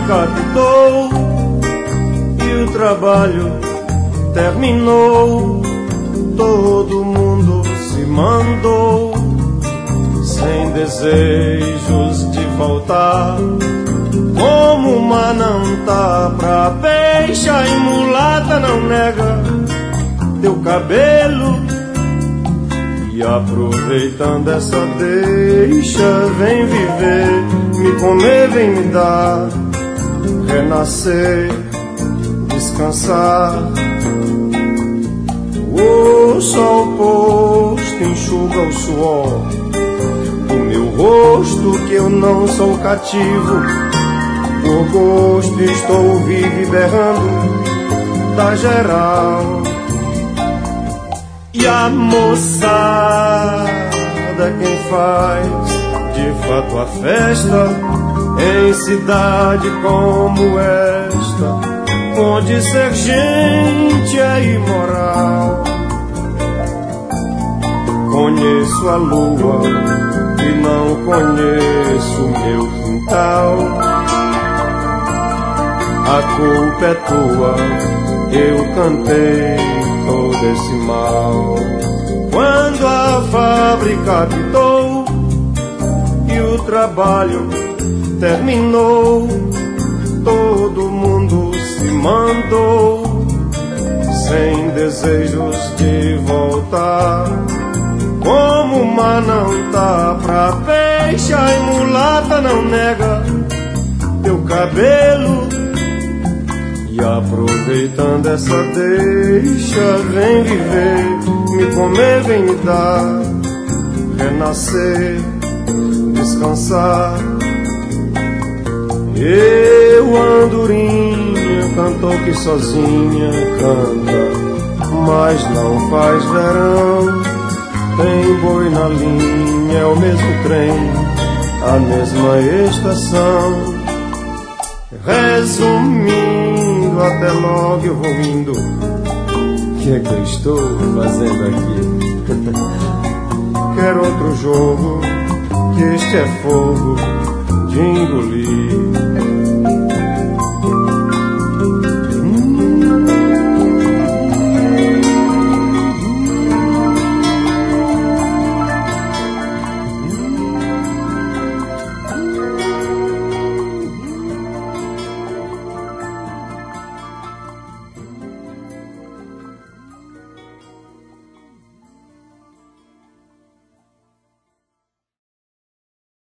fábrica pitou e o trabalho terminou. Todo mundo se mandou, sem desejos de voltar. Como uma não tá pra peixe, e mulata não nega teu cabelo. E aproveitando essa deixa, vem viver, me comer, vem me dar, renascer, descansar. O sol posto enxuga o suor do meu rosto, que eu não sou cativo. Por gosto estou vivo e berrando da geral. E a moçada, quem faz de fato a festa em cidade como esta, onde ser gente é imoral. Conheço a lua e não conheço o meu quintal. A culpa é tua, eu cantei todo esse mal. Quando a fábrica pitou e o trabalho terminou, todo mundo se mandou, sem desejos de voltar. Como uma não tá pra peixe, e mulata não nega teu cabelo. E aproveitando essa deixa, vem viver, me comer, vem me dar, renascer, descansar. Eu, andorinha, cantou que sozinha canta, mas não faz verão. Tem boi na linha, é o mesmo trem, a mesma estação. Resumindo, até logo eu vou indo. O que é que eu estou fazendo aqui? Quero outro jogo, que este é fogo de engolir.